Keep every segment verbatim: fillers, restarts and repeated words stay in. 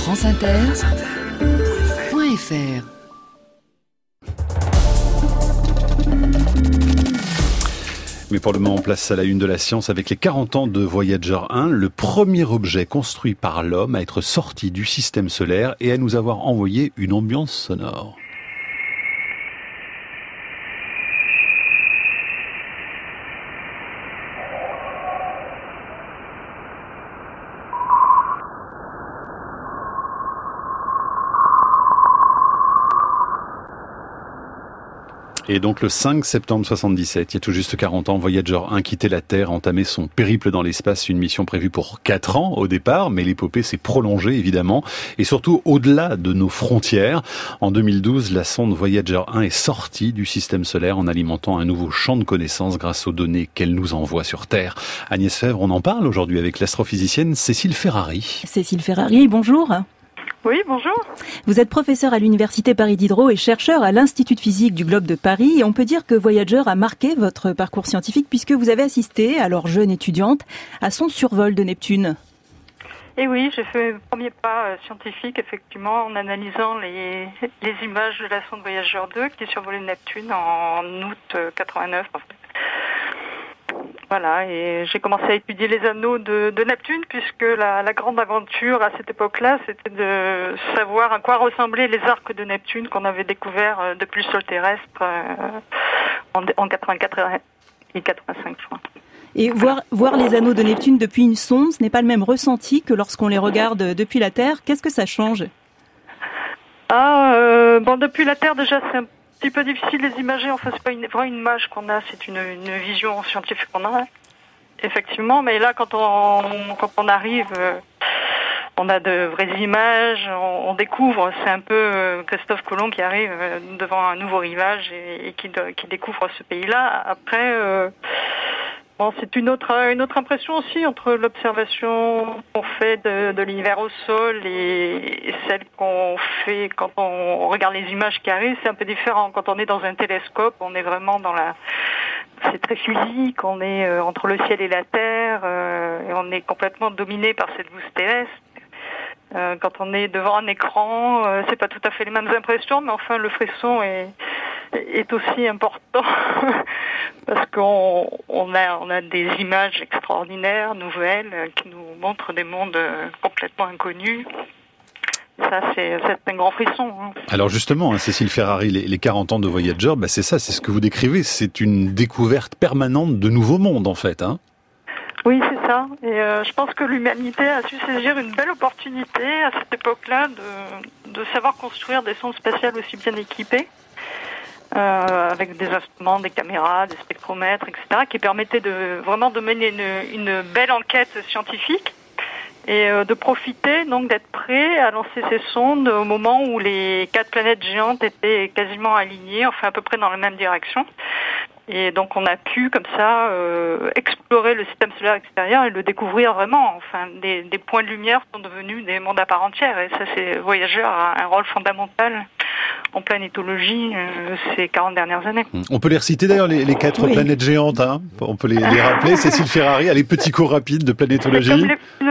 France Inter point F R. Mais pour le moment, place à la une de la science avec les quarante ans de Voyager un, le premier objet construit par l'homme à être sorti du système solaire et à nous avoir envoyé une ambiance sonore. Et donc le cinq septembre soixante-dix-sept, il y a tout juste quarante ans, Voyager un quittait la Terre, entamait son périple dans l'espace, une mission prévue pour quatre ans au départ, mais l'épopée s'est prolongée évidemment, et surtout au-delà de nos frontières. En deux mille douze, la sonde Voyager un est sortie du système solaire en alimentant un nouveau champ de connaissances grâce aux données qu'elle nous envoie sur Terre. Agnès Fèvre, on en parle aujourd'hui avec l'astrophysicienne Cécile Ferrari. Cécile Ferrari, bonjour. Oui, bonjour. Vous êtes professeur à l'Université Paris Diderot et chercheur à l'Institut de physique du Globe de Paris. Et on peut dire que Voyager a marqué votre parcours scientifique puisque vous avez assisté, alors jeune étudiante, à son survol de Neptune. Et oui, j'ai fait le premier pas scientifique, effectivement, en analysant les, les images de la sonde Voyager deux qui survolait Neptune en août quatre-vingt-neuf, en fait. Voilà, et j'ai commencé à étudier les anneaux de, de Neptune, puisque la, la grande aventure à cette époque-là, c'était de savoir à quoi ressemblaient les arcs de Neptune qu'on avait découverts depuis le sol terrestre euh, en, en quatre-vingt-quatre et quatre-vingt-cinq. Je crois. Et voir, voir les anneaux de Neptune depuis une sonde, ce n'est pas le même ressenti que lorsqu'on les regarde depuis la Terre. Qu'est-ce que ça change ? Ah, euh, bon, depuis la Terre, déjà, c'est un un petit peu difficile de les imager. Enfin, c'est pas une, vraiment une image qu'on a, c'est une, une vision scientifique qu'on a, effectivement. Mais là, quand on, quand on arrive, euh, on a de vraies images, on, on découvre. C'est un peu euh, Christophe Colomb qui arrive euh, devant un nouveau rivage et, et qui, de, qui découvre ce pays-là. Après, euh, bon, c'est une autre, une autre impression aussi entre l'observation qu'on fait de, de l'univers au sol et, et celle qu'on fait quand on regarde les images qui arrivent. C'est un peu différent. Quand on est dans un télescope, on est vraiment dans la... C'est très physique, on est euh, entre le ciel et la terre, euh, et on est complètement dominé par cette bouse terrestre. Euh, quand on est devant un écran, euh, c'est pas tout à fait les mêmes impressions, mais enfin le frisson est, est aussi important parce qu'on on a, on a des images extraordinaires, nouvelles, qui nous montrent des mondes complètement inconnus. Ça, c'est, c'est un grand frisson. Hein. Alors justement, hein, Cécile Ferrari, les, les quarante ans de Voyager, bah c'est ça, c'est ce que vous décrivez, c'est une découverte permanente de nouveaux mondes en fait, hein. Oui, c'est ça. Et euh, je pense que l'humanité a su saisir une belle opportunité à cette époque-là de, de savoir construire des sondes spatiales aussi bien équipées, euh, avec des instruments, des caméras, des spectromètres, et cetera, qui permettaient de vraiment de mener une, une belle enquête scientifique et euh, de profiter donc d'être prêt à lancer ces sondes au moment où les quatre planètes géantes étaient quasiment alignées, enfin à peu près dans la même direction. Et donc on a pu comme ça euh, explorer le système solaire extérieur et le découvrir vraiment. Enfin, des, des points de lumière sont devenus des mondes à part entière. Et ça, c'est Voyager a un rôle fondamental en planétologie euh, ces quarante dernières années. On peut les reciter d'ailleurs, les, les quatre oui. planètes géantes. Hein, on peut les, les rappeler. Cécile Ferrari, allez, petit cours rapide de planétologie. C'est, comme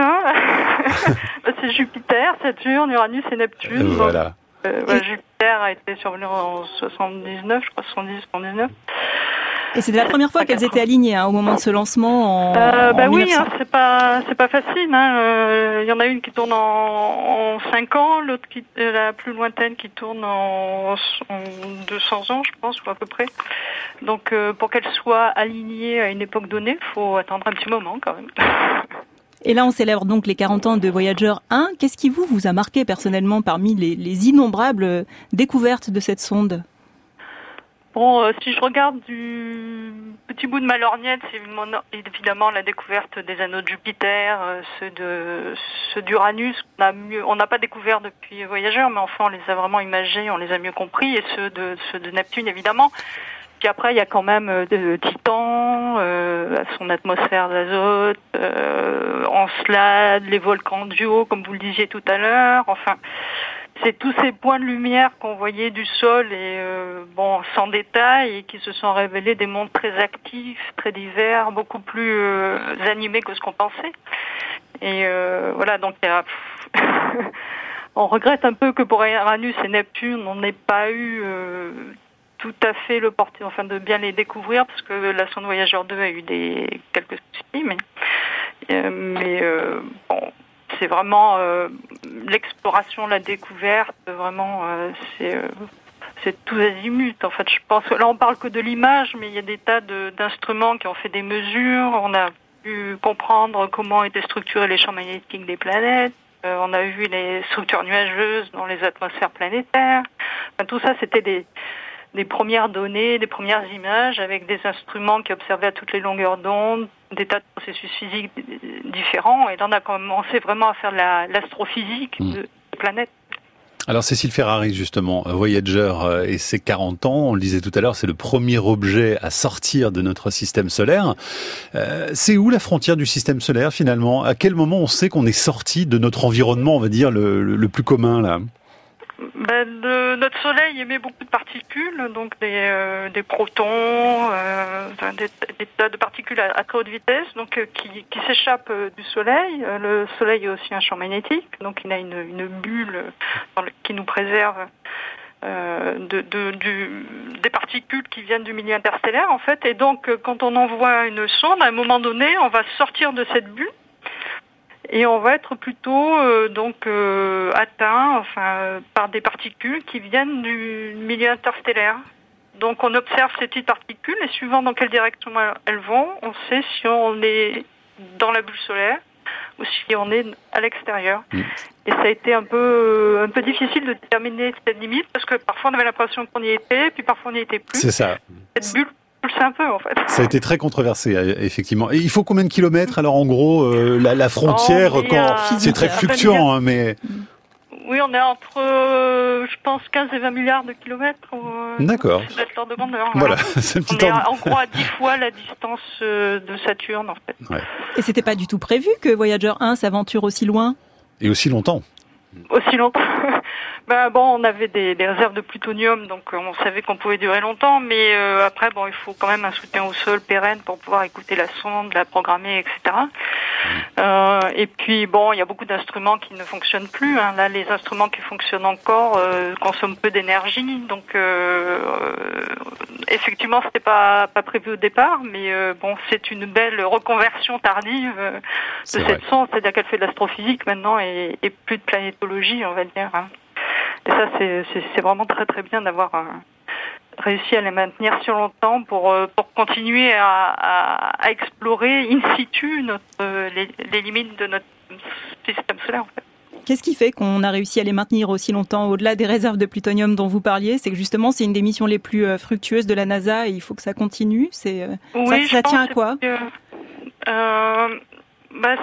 les... c'est Jupiter, Saturne, Uranus et Neptune. Euh, voilà. Donc, euh, bah, Jupiter a été survenu en soixante-dix-neuf, je crois soixante-dix soixante-dix-neuf. Et c'était la première fois qu'elles étaient alignées hein, au moment de ce lancement en, euh, bah en oui, mille neuf cents. Hein, c'est pas c'est pas facile. Il hein. euh, y en a une qui tourne en, en cinq ans, l'autre qui la plus lointaine qui tourne en, en deux cents ans, je pense, ou à peu près. Donc euh, pour qu'elle soit alignée à une époque donnée, il faut attendre un petit moment quand même. Et là, on célèbre donc les quarante ans de Voyager un. Qu'est-ce qui vous vous a marqué personnellement parmi les, les innombrables découvertes de cette sonde ? Bon, euh, si je regarde du petit bout de ma lorgnette, c'est évidemment la découverte des anneaux de Jupiter, euh, ceux de ceux d'Uranus. On a mieux, on n'a pas découvert depuis Voyager, mais enfin on les a vraiment imagés, on les a mieux compris, et ceux de ceux de Neptune évidemment. Puis après, il y a quand même euh, Titan, euh, son atmosphère d'azote, euh, Encelade, les volcans duo, comme vous le disiez tout à l'heure. Enfin, c'est tous ces points de lumière qu'on voyait du sol et euh, bon, sans détail, et qui se sont révélés des mondes très actifs, très divers, beaucoup plus euh, animés que ce qu'on pensait. Et euh, voilà, donc il y a on regrette un peu que pour Uranus et Neptune, on n'ait pas eu euh, tout à fait l'opportunité, enfin de bien les découvrir, parce que la sonde Voyager deux a eu des quelques soucis, mais euh, mais euh, bon, c'est vraiment euh, l'exploration, la découverte, vraiment, euh, c'est euh, c'est tous azimuts. En fait, je pense que là on parle que de l'image, mais il y a des tas de, d'instruments qui ont fait des mesures. On a pu comprendre comment étaient structurés les champs magnétiques des planètes. Euh, on a vu les structures nuageuses dans les atmosphères planétaires. Enfin, tout ça, c'était des, des premières données, des premières images avec des instruments qui observaient à toutes les longueurs d'onde, des tas de processus physiques différents. Et là, on a commencé vraiment à faire de la, l'astrophysique mmh. de, des planètes. Alors Cécile Ferrari, justement, Voyager et ses quarante ans, on le disait tout à l'heure, c'est le premier objet à sortir de notre système solaire. Euh, c'est où la frontière du système solaire finalement ? À quel moment on sait qu'on est sorti de notre environnement, on va dire, le, le, le plus commun là ? Ben, le, notre Soleil émet beaucoup de particules, donc des, euh, des protons, euh, des, des tas de particules à, à très haute vitesse, donc euh, qui, qui s'échappent euh, du Soleil. Euh, le Soleil a aussi un champ magnétique, donc il a une, une bulle dans le, qui nous préserve euh, de, de, du, des particules qui viennent du milieu interstellaire, en fait. Et donc, euh, quand on envoie une sonde, à un moment donné, on va sortir de cette bulle. Et on va être plutôt euh, donc euh, atteint, enfin, par des particules qui viennent du milieu interstellaire. Donc on observe ces petites particules et suivant dans quelle direction elles vont, on sait si on est dans la bulle solaire ou si on est à l'extérieur. Mmh. Et ça a été un peu un peu difficile de déterminer cette limite parce que parfois on avait l'impression qu'on y était, puis parfois on n'y était plus. C'est ça. Cette bulle. C'est un peu, en fait. Ça a été très controversé, effectivement. Et il faut combien de kilomètres, alors, en gros, euh, la, la frontière, oh, quand... Euh, c'est très fluctuant, hein, mais... Oui, on est entre, euh, je pense, quinze et vingt milliards de kilomètres. Euh, D'accord. C'est l'ordre de grandeur. Voilà, voilà. C'est un petit on est ordre... en gros à dix fois la distance euh, de Saturne, en fait. Ouais. Et c'était pas du tout prévu que Voyager un s'aventure aussi loin ? Et aussi longtemps. Aussi longtemps. Ben bon, on avait des, des réserves de plutonium, donc on savait qu'on pouvait durer longtemps, mais euh, après, bon, il faut quand même un soutien au sol pérenne pour pouvoir écouter la sonde, la programmer, et cetera. Euh, et puis, bon, il y a beaucoup d'instruments qui ne fonctionnent plus. Hein. Là, les instruments qui fonctionnent encore euh, consomment peu d'énergie, donc euh, euh, effectivement, c'était pas pas prévu au départ, mais euh, bon, c'est une belle reconversion tardive euh, de c'est cette vrai. sonde, c'est-à-dire qu'elle fait de l'astrophysique maintenant et, et plus de planétologie, on va dire. Hein. Et ça, c'est, c'est, c'est vraiment très très bien d'avoir euh, réussi à les maintenir si longtemps pour euh, pour continuer à, à, à explorer in situ notre, euh, les, les limites de notre système solaire, en fait. Qu'est-ce qui fait qu'on a réussi à les maintenir aussi longtemps au-delà des réserves de plutonium dont vous parliez ? C'est que justement, c'est une des missions les plus euh, fructueuses de la NASA et il faut que ça continue. C'est, euh, oui, ça ça tient à quoi ? que, euh, bah,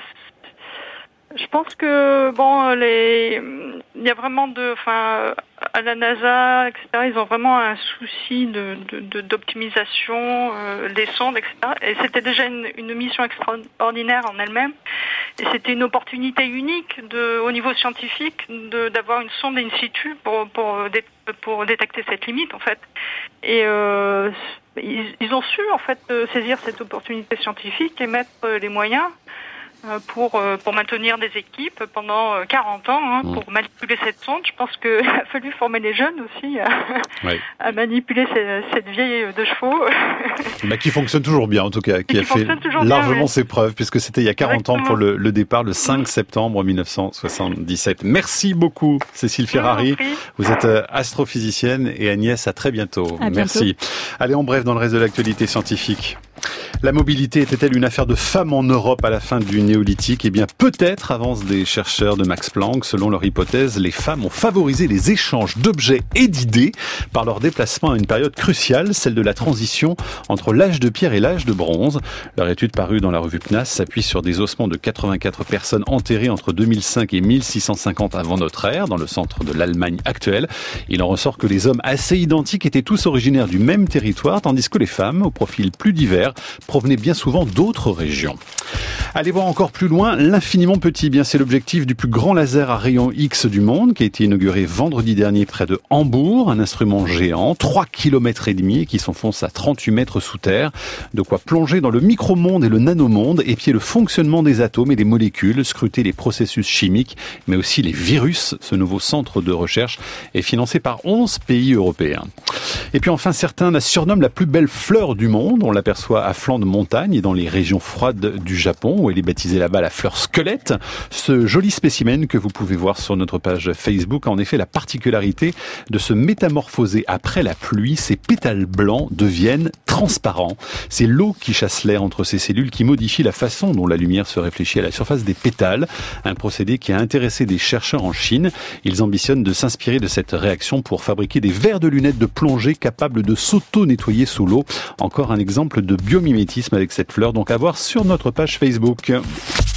Je pense que bon, les, il y a vraiment de, enfin, à la NASA, et cetera. Ils ont vraiment un souci de, de, de d'optimisation euh, des sondes, et cetera. Et c'était déjà une, une mission extraordinaire en elle-même. Et c'était une opportunité unique de, au niveau scientifique, de d'avoir une sonde in situ pour pour pour détecter cette limite, en fait. Et euh, ils, ils ont su en fait saisir cette opportunité scientifique et mettre les moyens pour pour maintenir des équipes pendant quarante ans, hein, mmh. pour manipuler cette sonde. Je pense qu'il a fallu former les jeunes aussi à, oui. à manipuler cette, cette vieille de chevaux. Bah, qui fonctionne toujours bien, en tout cas, qui, qui a fait largement bien, oui. ses preuves, puisque c'était il y a quarante Exactement. ans pour le, le départ, le cinq septembre mille neuf cent soixante-dix-sept. Merci beaucoup, Cécile Ferrari. Vous êtes astrophysicienne et Agnès, à très bientôt. À Merci. Bientôt. Allez, en bref, dans le reste de l'actualité scientifique. La mobilité était-elle une affaire de femmes en Europe à la fin du néolithique ? Eh bien, peut-être, avancent des chercheurs de Max Planck. Selon leur hypothèse, les femmes ont favorisé les échanges d'objets et d'idées par leur déplacement à une période cruciale, celle de la transition entre l'âge de pierre et l'âge de bronze. Leur étude parue dans la revue P N A S s'appuie sur des ossements de quatre-vingt-quatre personnes enterrées entre deux mille cinq et mille six cent cinquante avant notre ère, dans le centre de l'Allemagne actuelle. Il en ressort que les hommes assez identiques étaient tous originaires du même territoire, tandis que les femmes, au profil plus divers, provenaient bien souvent d'autres régions. Allez voir encore plus loin, l'infiniment petit, bien c'est l'objectif du plus grand laser à rayon X du monde qui a été inauguré vendredi dernier près de Hambourg, un instrument géant, trois kilomètres et demi qui s'enfonce à trente-huit mètres sous terre, de quoi plonger dans le micromonde et le nanomonde, épier le fonctionnement des atomes et des molécules, scruter les processus chimiques, mais aussi les virus. Ce nouveau centre de recherche est financé par onze pays européens. Et puis enfin, certains la surnomment la plus belle fleur du monde. On l'aperçoit à flanc de montagne et dans les régions froides du Japon, où elle est baptisée là-bas la fleur squelette. Ce joli spécimen que vous pouvez voir sur notre page Facebook a en effet la particularité de se métamorphoser après la pluie. Ses pétales blancs deviennent transparents. C'est l'eau qui chasse l'air entre ces cellules qui modifie la façon dont la lumière se réfléchit à la surface des pétales. Un procédé qui a intéressé des chercheurs en Chine. Ils ambitionnent de s'inspirer de cette réaction pour fabriquer des verres de lunettes de plongée capables de s'auto-nettoyer sous l'eau. Encore un exemple de biomimétisme avec cette fleur, donc à voir sur notre page Facebook.